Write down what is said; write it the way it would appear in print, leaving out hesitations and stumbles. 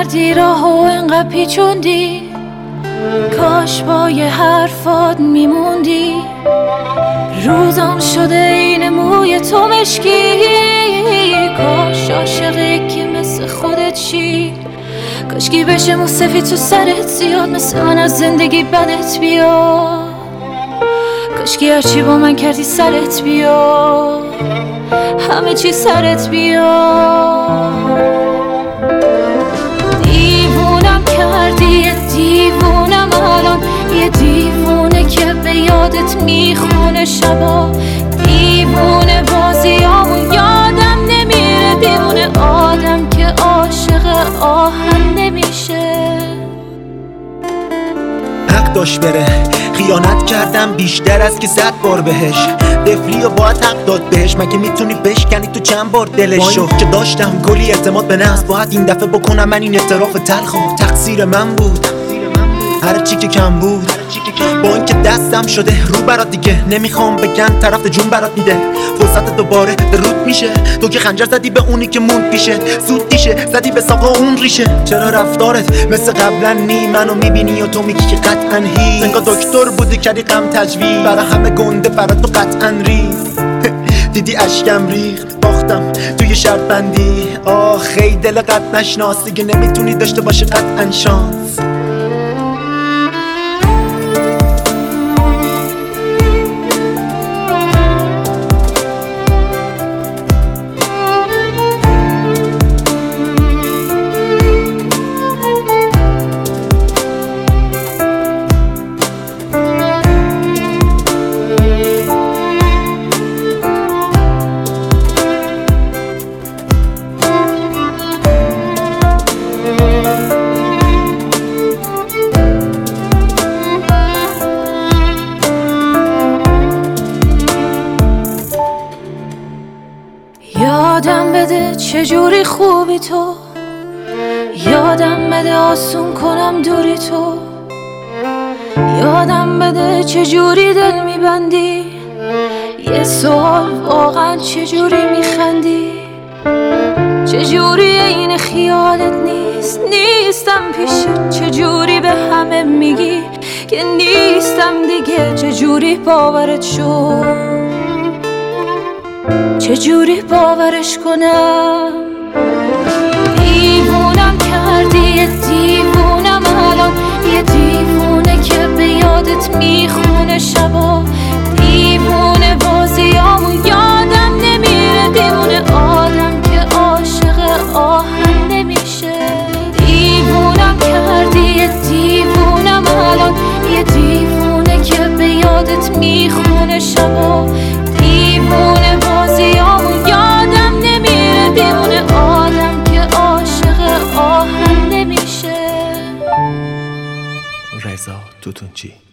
کردی راهو انقدر پیچوندی، کاش با یه حرفات میموندی. روزام شده این موی تو مشکی، کاش عاشقی که مثل خودت چی. کاشکی بشه مو سفید تو سرت زیاد، مثل من از زندگی بدت بیاد. کاشکی هرچی با من کردی سرت بیاد، همه چی سرت بیاد. دیوونم کردی، یه دیوونم الان، یه دیوونه که به یادت میخونه شبا. دیوونه بازیامون یادم نمیره، دیوونه آدم که عاشق آهن نمیشه. حق داشت بره، خیانت کردم بیشتر از که 100 بار بهش. دفلی و باید حق داد بهش، مگه میتونی بشکنی تو چند بار دلشو؟ که داشتم کلی اعتماد به نفس، باید این دفعه بکنم من این اعتراف تلخو. تقصیر من بود هر چی که کم بود، با اینکه دستم شده رو برات دیگه نمیخوام بگم طرف جون برات میده. فرصت دوباره به رود میشه، تو که خنجر زدی به اونی که موند پیشه. زود دیشه زدی به ساقا اون ریشه. چرا رفتارت مثل قبلا نی؟ منو میبینی و تو میگی که قطعا هی انگار دکتر بودی کردی غم تجویز، برای همه گنده برات تو قطعا ریز. دیدی اشکم ریخت، باختم توی شرط بندی. خیلی دل قد نشناس دیگه نمیتونی داشته باشه قطعا شانس. یادم بده چجوری خوبی تو، یادم بده آسون کنم دوری تو. یادم بده چجوری دل میبندی، یه سوال واقعا چجوری میخندی. چجوری این خیالت نیستم پیشت، چجوری به همه میگی که نیستم دیگه. چجوری باورت شد، چجوری باورش کنم. دیوونم کردی، یه دیوونم الان، یه دیوونه که به یادت میخونه شبا. دیوونه بازیامون یادم نمیره، دیوونه آدم که عاشق آهن نمیشه. دیوونم کردی، یه دیوونم الان، یه دیوونه که به یادت میخونه شبا. دیوونه بازیامون یادم نمیره، دیوونه آدم که عاشق آهن نمیشه. رضا توتونچی.